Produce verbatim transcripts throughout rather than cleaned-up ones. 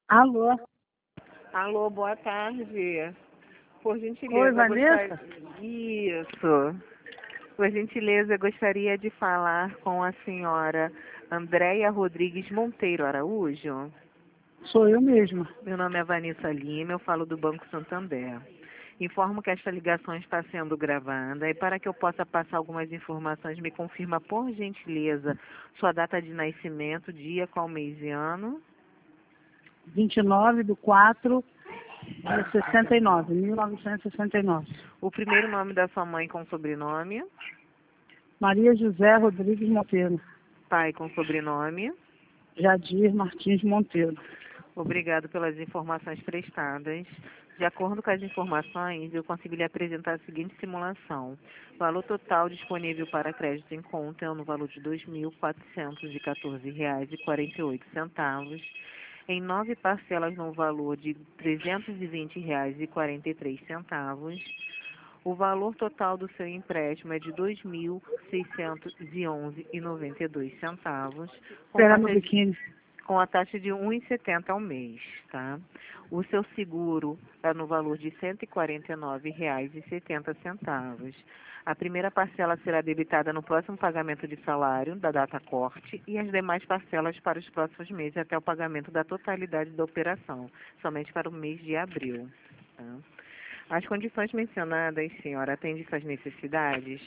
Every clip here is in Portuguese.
Alô? Alô, boa tarde. Por Oi, gentileza, Vanessa? gostaria... Isso. Por gentileza, gostaria de falar com a senhora Andréia Rodrigues Monteiro Araújo. Sou eu mesma. Meu nome é Vanessa Lima, eu falo do Banco Santander. Informo que esta ligação está sendo gravada e para que eu possa passar algumas informações, me confirma, por gentileza, sua data de nascimento, dia, qual mês e ano. vinte e nove de quatro de sessenta e nove, mil novecentos e sessenta e nove. O primeiro nome da sua mãe com sobrenome. Maria José Rodrigues Monteiro. Pai com sobrenome. Jadir Martins Monteiro. Obrigado pelas informações prestadas. De acordo com as informações, eu consegui lhe apresentar a seguinte simulação. O valor total disponível para crédito em conta é no valor de dois mil quatrocentos e quatorze reais e quarenta e oito centavos, em nove parcelas no valor de trezentos e vinte reais e quarenta e três centavos. O valor total do seu empréstimo é de dois mil seiscentos e onze reais e noventa e dois centavos. Com Espera no taxa de biquíni. com a taxa de um real e setenta ao mês, tá? O seu seguro é no valor de cento e quarenta e nove reais e setenta centavos. A primeira parcela será debitada no próximo pagamento de salário, da data corte, e as demais parcelas para os próximos meses até o pagamento da totalidade da operação, somente para o mês de abril, tá? As condições mencionadas, senhora, atendem suas necessidades?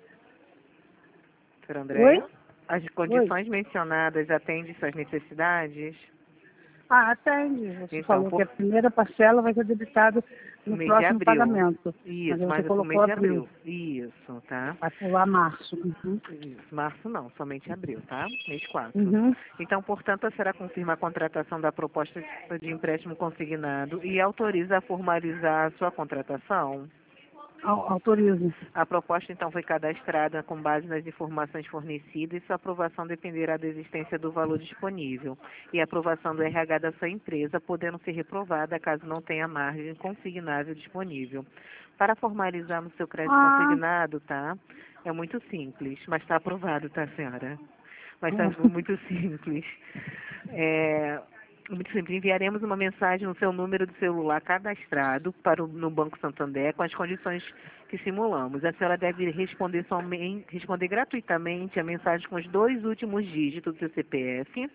Senhora Oi? Andréia? As Oi? condições mencionadas atendem suas necessidades? Ah, atende. Você Então, falou que por a primeira parcela vai ser debitada no no mês de próximo abril. pagamento. Mas Isso, aí você mas é pro mês colocou de abril. abril. Isso, tá? Vai pular março. Uhum. Isso. Março não, somente abril, tá? Mês quatro. Uhum. Então, portanto, a senhora confirma a contratação da proposta de empréstimo consignado e autoriza a formalizar a sua contratação? Au- Autorizo. A proposta, então, foi cadastrada com base nas informações fornecidas e sua aprovação dependerá da existência do valor disponível e a aprovação do R H da sua empresa, podendo ser reprovada caso não tenha margem consignável disponível. Para formalizarmos seu crédito Ah. consignado, tá? É muito simples, mas está aprovado, tá, senhora? Mas está Ah. muito simples. É, muito simples. Enviaremos uma mensagem no seu número de celular cadastrado para o, no Banco Santander com as condições que simulamos. A senhora deve responder, somente, responder gratuitamente a mensagem com os dois últimos dígitos do seu C P F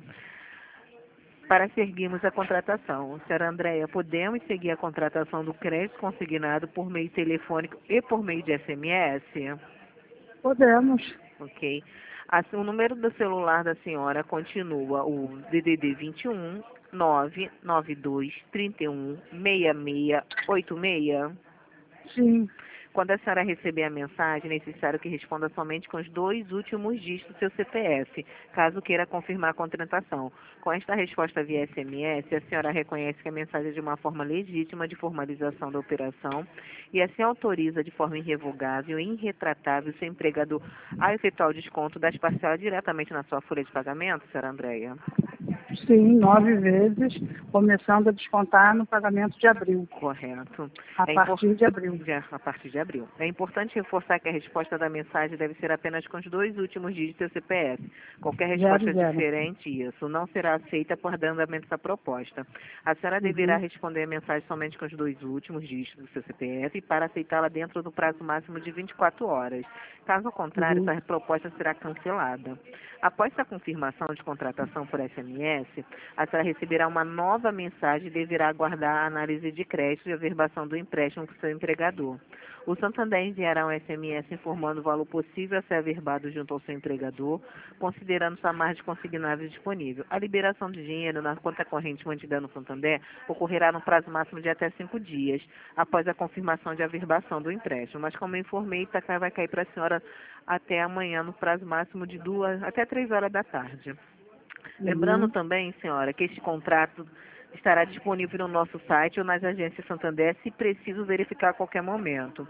para seguirmos a contratação. Senhora Andréia, podemos seguir a contratação do crédito consignado por meio telefônico e por meio de S M S? Podemos. Ok. Assim, o número do celular da senhora continua o D D D vinte e um, nove nove dois, trinta e um, seis seis oito seis. Sim. Quando a senhora receber a mensagem, é necessário que responda somente com os dois últimos dígitos do seu C P F, caso queira confirmar a contratação. Com esta resposta via S M S, a senhora reconhece que a mensagem é de uma forma legítima de formalização da operação e assim autoriza de forma irrevogável e irretratável o seu empregador a efetuar o desconto das parcelas diretamente na sua folha de pagamento, senhora Andréia? Sim, nove vezes, começando a descontar no pagamento de abril. Correto. A É impor- partir de abril. Já, a partir de abril. É importante reforçar que a resposta da mensagem deve ser apenas com os dois últimos dígitos do seu C P F. Qualquer Zero, resposta zero. diferente, isso, não será aceita por dar andamento essa proposta. A senhora deverá Uhum. responder a mensagem somente com os dois últimos dígitos do seu C P F para aceitá-la dentro do prazo máximo de vinte e quatro horas. Caso contrário, Uhum. essa proposta será cancelada. Após a confirmação de contratação por S M S, a senhora receberá uma nova mensagem e deverá aguardar a análise de crédito e averbação do empréstimo com seu empregador. O Santander enviará um S M S informando o valor possível a ser averbado junto ao seu empregador, considerando sua margem consignável disponível. A liberação de dinheiro na conta corrente mantida no Santander ocorrerá no prazo máximo de até cinco dias, após a confirmação de averbação do empréstimo. Mas, como eu informei, Itacar vai cair para a senhora até amanhã, no prazo máximo de duas até três horas da tarde. Lembrando Uhum. também, senhora, que este contrato estará disponível no nosso site ou nas agências Santander, se preciso verificar a qualquer momento.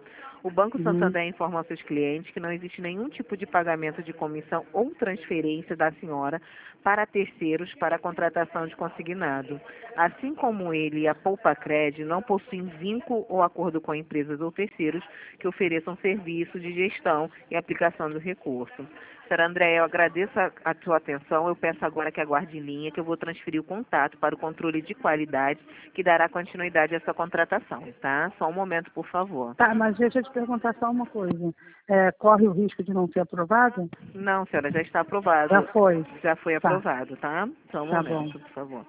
O Banco Uhum. Santander informa aos seus clientes que não existe nenhum tipo de pagamento de comissão ou transferência da senhora para terceiros para a contratação de consignado. Assim como ele e a Poupacred não possuem vínculo ou acordo com empresas ou terceiros que ofereçam serviço de gestão e aplicação do recurso. Senhora Andréia, eu agradeço a, a sua atenção. Eu peço agora que aguarde em linha, que eu vou transferir o contato para o controle de qualidade, que dará continuidade a essa contratação, tá? Só um momento, por favor. Tá, mas deixa eu te perguntar só uma coisa. É, corre o risco de não ser aprovado? Não, senhora, já está Já aprovado. foi. Já foi Tá, aprovado, tá? Só um tá bom. momento, por favor.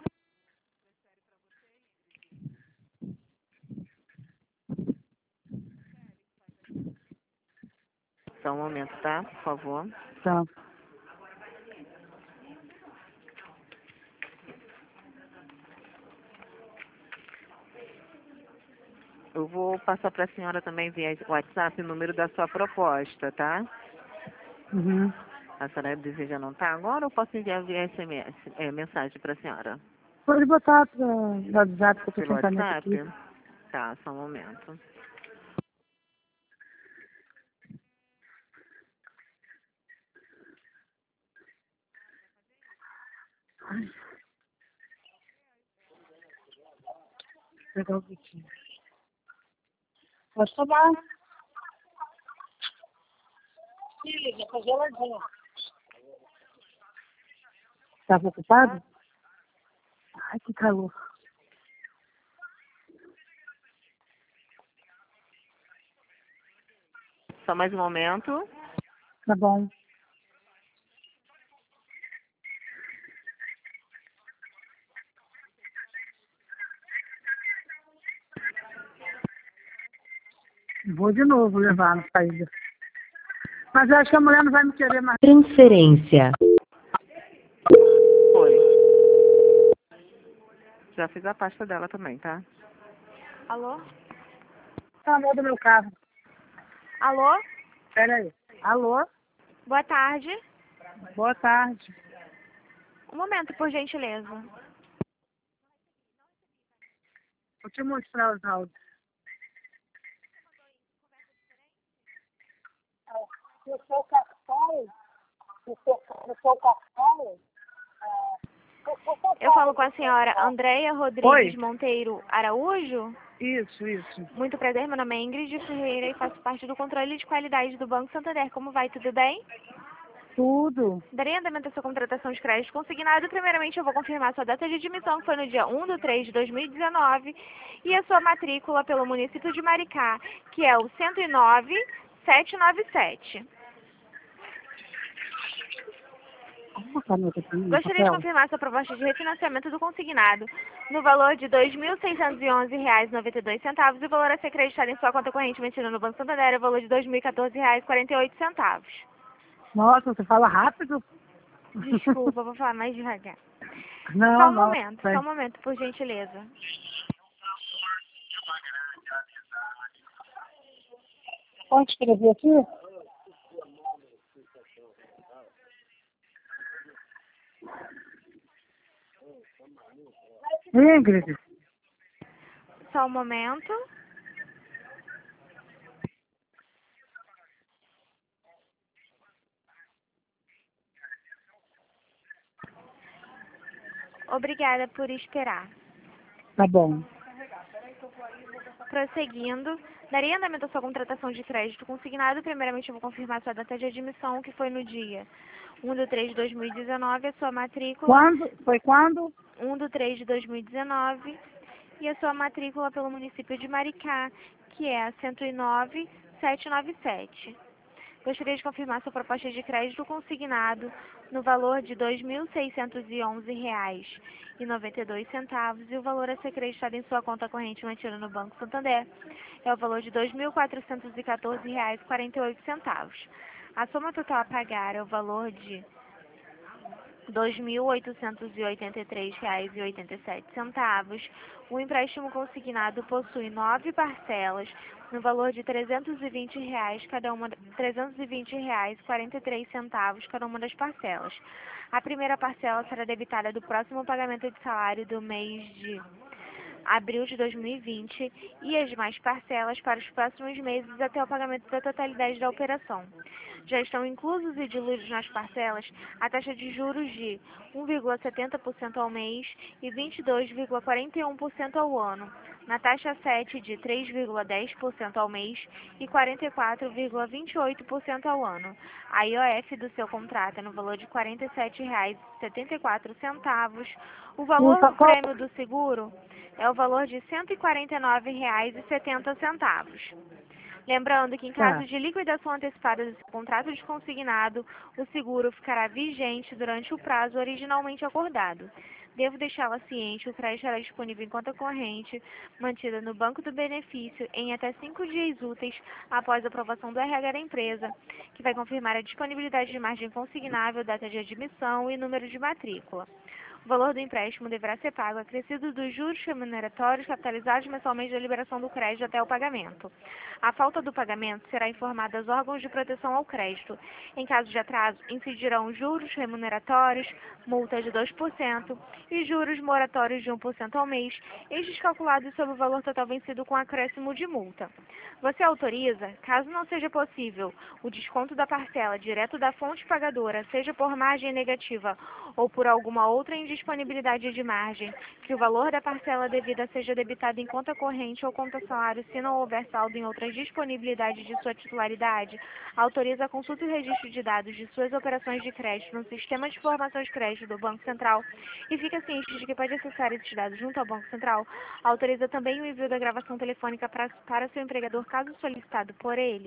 Só um momento, tá? Por favor. Tá. Eu vou passar para a senhora também via WhatsApp o número da sua proposta, tá? Uhum. A senhora deseja anotar agora ou posso enviar via S M S, é, mensagem para a senhora? Pode botar para o WhatsApp que eu tô Pelo sem caneta WhatsApp? aqui. Tá, só um momento. Vou pegar o biquinho. Pode tomar. Filha, tá geladinho. Estava ocupado? Ai, que calor. Só mais um momento. Tá bom. Vou de novo levar na saída. Mas eu acho que a mulher não vai me querer mais. Transferência. Foi. Já fiz a pasta dela também, tá? Alô? Tá na do meu carro. Alô? Pera aí. Alô? Boa tarde. Boa tarde. Um momento, por gentileza. Vou te mostrar os áudios. No seu cartão, no seu, no seu cartão, Eu falo com a senhora Andréia Rodrigues Oi. Monteiro Araújo. Isso, isso. Muito prazer, meu nome é Ingrid Ferreira e faço parte do controle de qualidade do Banco Santander. Como vai? Tudo bem? Tudo. Darei andamento à sua contratação de crédito consignado. Primeiramente, eu vou confirmar sua data de admissão, que foi no dia um de três de dois mil e dezenove, e a sua matrícula pelo município de Maricá, que é o cento e nove, setecentos e noventa e sete. Uma caneta aqui, um Gostaria de papel. confirmar sua proposta de refinanciamento do consignado no valor de dois mil seiscentos e onze reais e noventa e dois centavos e o valor a ser acreditado em sua conta corrente mantida no Banco Santander é o valor de dois mil e quatorze reais e quarenta e oito centavos. Nossa, você fala rápido? Desculpa, vou falar mais devagar. Não, Só um não. momento, só um momento, por gentileza. Pode escrever aqui? Ingrid. Só um momento. Obrigada por esperar. Tá bom. Prosseguindo, daria andamento à sua contratação de crédito consignado. Primeiramente, eu vou confirmar sua data de admissão, que foi no dia um de três de dois mil e dezenove, a sua matrícula. Quando? Foi quando? um de três de dois mil e dezenove, e a sua matrícula pelo município de Maricá, que é a cento e nove, setecentos e noventa e sete. Gostaria de confirmar sua proposta de crédito consignado no valor de dois mil seiscentos e onze reais e noventa e dois centavos e o valor a ser acreditado em sua conta corrente mantida no Banco Santander é o valor de dois mil quatrocentos e quatorze reais e quarenta e oito centavos. A soma total a pagar é o valor de dois mil oitocentos e oitenta e três reais e oitenta e sete centavos. O empréstimo consignado possui nove parcelas no valor de trezentos e vinte reais cada uma, trezentos e vinte reais e quarenta e três centavos cada uma das parcelas. A primeira parcela será debitada do próximo pagamento de salário do mês de abril de dois mil e vinte e as demais parcelas para os próximos meses até o pagamento da totalidade da operação. Já estão inclusos e diluídos nas parcelas a taxa de juros de um vírgula setenta por cento ao mês e vinte e dois vírgula quarenta e um por cento ao ano, na taxa sete de três vírgula dez por cento ao mês e quarenta e quatro vírgula vinte e oito por cento ao ano. A I O F do seu contrato é no valor de quarenta e sete reais e setenta e quatro centavos. O valor do prêmio do seguro é o valor de cento e quarenta e nove reais e setenta centavos. Lembrando que em caso de liquidação antecipada do seu contrato de consignado, o seguro ficará vigente durante o prazo originalmente acordado. Devo deixá-la ciente, o crédito estará disponível em conta corrente, mantida no Banco do Benefício, em até cinco dias úteis após a aprovação do R H da empresa, que vai confirmar a disponibilidade de margem consignável, data de admissão e número de matrícula. O valor do empréstimo deverá ser pago acrescido dos juros remuneratórios capitalizados mensalmente da liberação do crédito até o pagamento. A falta do pagamento será informada aos órgãos de proteção ao crédito. Em caso de atraso, incidirão juros remuneratórios, multa de dois por cento e juros moratórios de um por cento ao mês, estes calculados sobre o valor total vencido com acréscimo de multa. Você autoriza, caso não seja possível, o desconto da parcela direto da fonte pagadora, seja por margem negativa ou por alguma outra indisponibilidade de margem, que o valor da parcela devida seja debitado em conta corrente ou conta salário, se não houver saldo em outras disponibilidades de sua titularidade, autoriza a consulta e registro de dados de suas operações de crédito no Sistema de Informações de Crédito do Banco Central e fica ciente de que pode acessar esses dados junto ao Banco Central. Autoriza também o envio da gravação telefônica para, para seu empregador, caso solicitado por ele.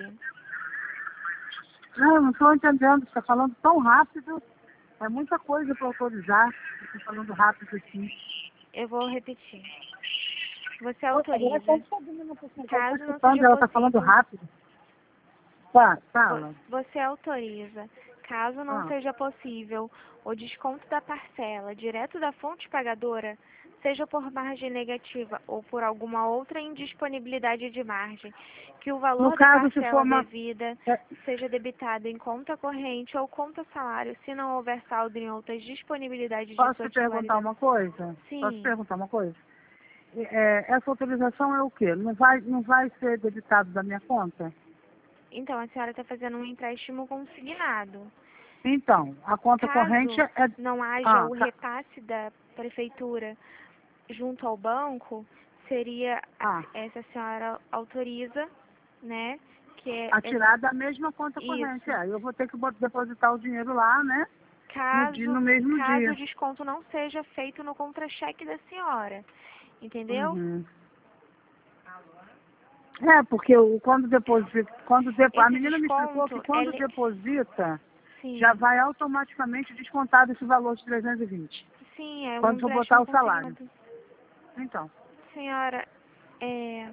Não, não estou entendendo. Você está falando tão rápido. É muita coisa para autorizar. Estou falando rápido aqui. Eu vou repetir. Você autoriza, caso não seja ela está falando rápido. Tá, fala. Você autoriza, caso não Ah. seja possível, o desconto da parcela direto da fonte pagadora, seja por margem negativa ou por alguma outra indisponibilidade de margem, que o valor No da caso, se parcela for uma- devida É. seja debitado em conta corrente ou conta salário, se não houver saldo em outras disponibilidades de Posso sua te perguntar titularidade. uma coisa? Sim. Posso te perguntar uma coisa? É, essa autorização é o quê? Não vai, não vai ser debitado da minha conta? Então, a senhora está fazendo um empréstimo consignado. Então, a conta Caso corrente é... não haja Ah, o ca- repasse da prefeitura junto ao banco, seria Ah. essa senhora autoriza, né? Que é a tirar da mesma conta Isso. corrente. É, eu vou ter que bot- depositar o dinheiro lá, né? caso, No, dia, no mesmo caso dia. o desconto não seja feito no contra-cheque da senhora. Entendeu? Uhum. É, porque o, quando deposita, quando depo, a Esse menina me explicou desconto que quando é le- deposita, Sim, já vai automaticamente descontado esse valor de trezentos e vinte. sim, é quando um for botar empréstimo o salário. consignado. Então, Senhora, é...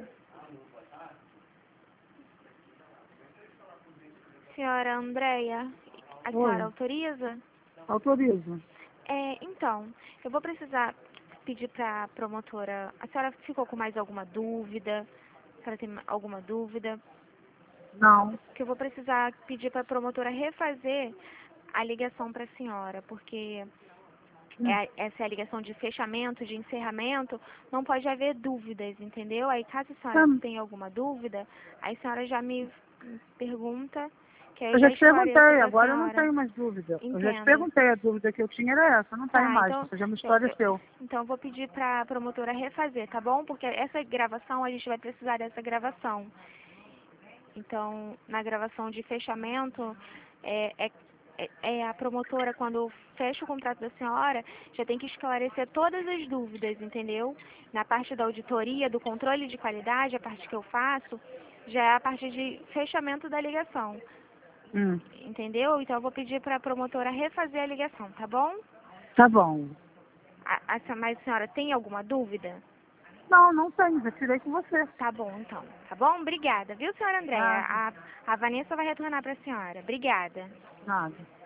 Senhora Andréia, a senhora Oi. autoriza? autorizo. É, então, eu vou precisar pedir para a promotora. A senhora ficou com mais alguma dúvida? A senhora tem alguma dúvida? Não. Que eu vou precisar pedir para a promotora refazer a ligação para a senhora, porque Hum. é, essa é a ligação de fechamento, de encerramento, não pode haver dúvidas, entendeu? Aí, caso a senhora Hum. tenha alguma dúvida, aí a senhora já me pergunta, que aí Eu já te esclareço perguntei, pra agora eu não senhora. tenho mais dúvida. Eu já te Entendo. perguntei, a dúvida que eu tinha era essa, não tenho Tá, mais, então, você já me eu- esclareceu. Então, eu vou pedir para a promotora refazer, tá bom? Porque essa gravação, a gente vai precisar dessa gravação. Então, na gravação de fechamento, é, é, é- é a promotora, quando fecha o contrato da senhora, já tem que esclarecer todas as dúvidas, entendeu? Na parte da auditoria, do controle de qualidade, a parte que eu faço, já é a parte de fechamento da ligação, Hum. entendeu? Então, eu vou pedir para a promotora refazer a ligação, tá bom? Tá bom. A, a, mas a senhora tem alguma dúvida? Não, não tenho, já tirei com você. Tá bom, então. Tá bom? Obrigada, viu, senhora Andréia? Nada. A, a Vanessa vai retornar para a senhora. Obrigada. Nada.